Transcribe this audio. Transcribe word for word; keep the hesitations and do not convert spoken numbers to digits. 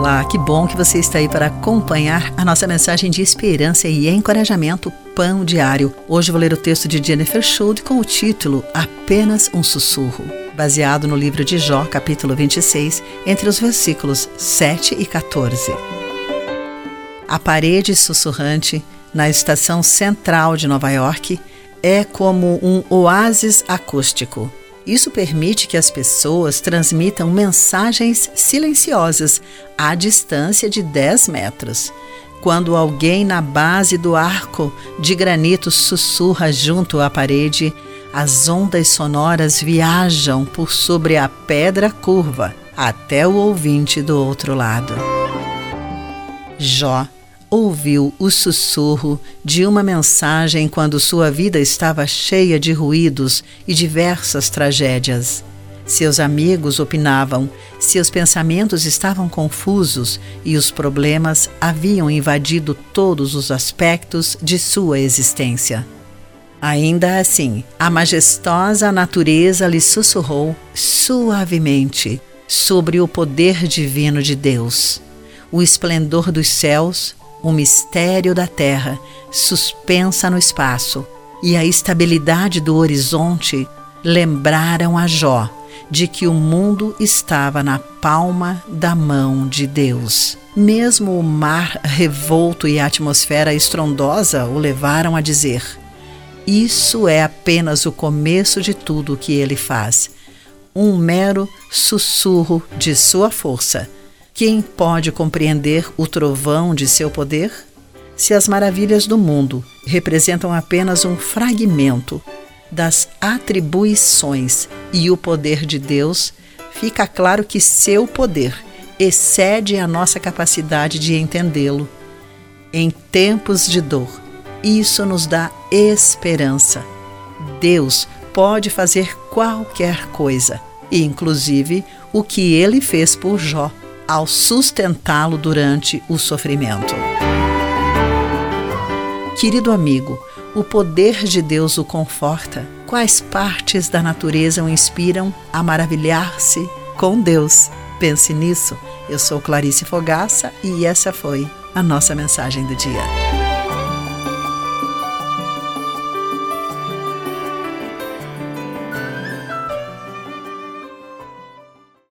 Olá, que bom que você está aí para acompanhar a nossa mensagem de esperança e encorajamento Pão Diário. Hoje vou ler o texto de Jennifer Schulte com o título Apenas um Sussurro, baseado no livro de Jó, capítulo vinte e seis, entre os versículos sete e quatorze. A parede sussurrante na estação central de Nova York é como um oásis acústico. Isso permite que as pessoas transmitam mensagens silenciosas à distância de dez metros. Quando alguém na base do arco de granito sussurra junto à parede, as ondas sonoras viajam por sobre a pedra curva até o ouvinte do outro lado. Jó ouviu o sussurro de uma mensagem quando sua vida estava cheia de ruídos e diversas tragédias. Seus amigos opinavam, seus pensamentos estavam confusos e os problemas haviam invadido todos os aspectos de sua existência. Ainda assim, a majestosa natureza lhe sussurrou suavemente sobre o poder divino de Deus, o esplendor dos céus, o mistério da terra, suspensa no espaço, e a estabilidade do horizonte lembraram a Jó de que o mundo estava na palma da mão de Deus. Mesmo o mar revolto e a atmosfera estrondosa o levaram a dizer: isso é apenas o começo de tudo o que ele faz, um mero sussurro de sua força. Quem pode compreender o trovão de seu poder? Se as maravilhas do mundo representam apenas um fragmento das atribuições e o poder de Deus, fica claro que seu poder excede a nossa capacidade de entendê-lo. Em tempos de dor, isso nos dá esperança. Deus pode fazer qualquer coisa, inclusive o que ele fez por Jó, ao sustentá-lo durante o sofrimento. Querido amigo, o poder de Deus o conforta. Quais partes da natureza o inspiram a maravilhar-se com Deus? Pense nisso. Eu sou Clarice Fogaça e essa foi a nossa mensagem do dia.